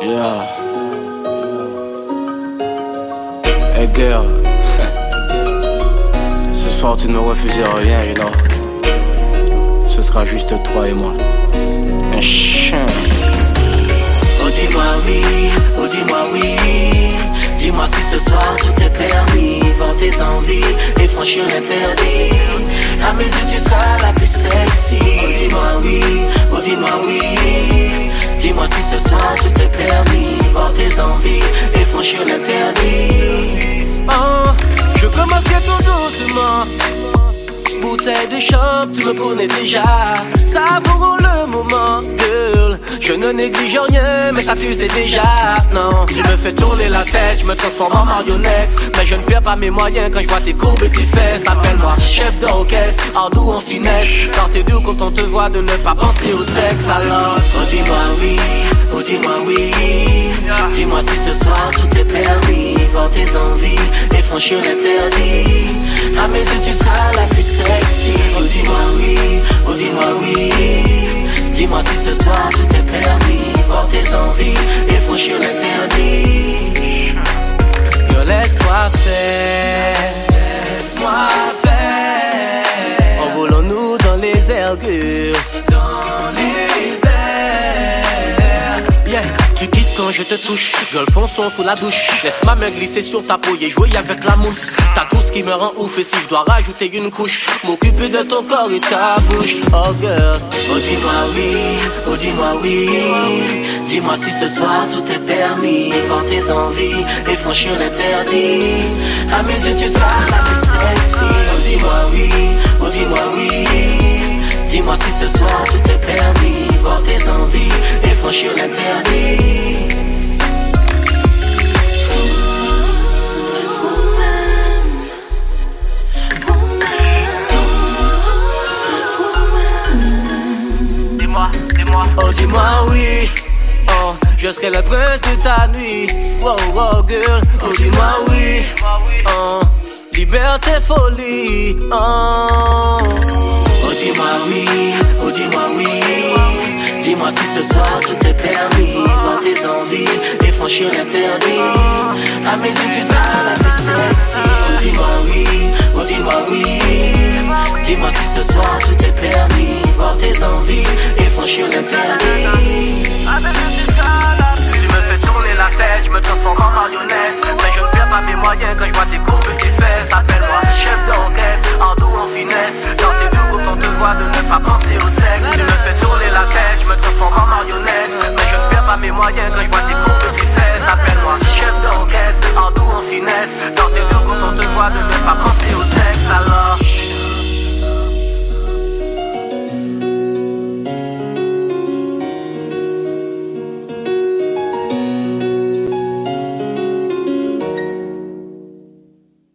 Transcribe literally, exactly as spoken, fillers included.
Yeah. Hey girl, ce soir tu ne me refuses rien, you know. Ce sera juste toi et moi. Un chien. Oh dis-moi oui, oh dis-moi oui. Dis-moi si ce soir tout est permis. Vends tes envies et franchir l'interdit. À mes yeux tu seras la plus sexy. Oh dis-moi oui, oh dis-moi oui. Dis-moi si ce soir tout est permis. Vends tes envies et franchir l'interdit. Oh, je commençais tout doucement. Bouteille de champ, tu me connais déjà. Savourons le moment, girl. Je ne néglige rien, mais ça tu sais déjà. Non, tu me fais tourner la tête, je me transforme en marionnette. Mais je ne perds pas mes moyens quand je vois tes courbes et tes fesses. Appelle-moi chef d'orchestre, en doux, en finesse. Car c'est dur quand on te voit de ne pas penser au sexe. Alors, oh dis-moi oui, oh dis-moi oui. Dis-moi si ce soir tout est permis. Vends tes envies et franchir l'interdit. À mes yeux tu seras la plus sexy. Oh dis-moi oui, oh dis-moi oui. Dis-moi si ce soir tout est permis. Vends tes envies et franchir l'interdit. Yo, laisse-toi faire, Laisse-moi faire. envolons-nous dans les airs, girl. Dans les airs. Yeah. Tu quittes quand je te touche, je le fonçon sous la douche. Laisse ma main glisser sur ta peau et jouer avec la mousse. T'as tout ce qui me rend ouf et si je dois rajouter une couche, m'occuper de ton corps et ta bouche. Oh girl, oh dis-moi oui, oh dis-moi oui. Dis-moi si ce soir tout est permis. Vends tes envies et franchir l'interdit. À mes yeux tu seras la plus sexy. Oh dis-moi oui, oh dis-moi oui. Dis-moi si ce soir tout est permis. Vends tes envies et franchir l'interdit. dis-moi, dis-moi. Oh dis-moi oui, oh, je serai le prince de ta nuit. Wow, wow girl, oh dis-moi oui, oh, liberté, folie, oh. Oh dis-moi oui, oh dis-moi oui. Dis-moi si ce soir tout est permis. Vends tes envies et franchir l'interdit. À mes yeux tu seras la plus sexy. Oh dis-moi oui, oh dis-moi oui. Dis-moi si ce soir tout est permis. Vends tes envies et franchir l'interdit.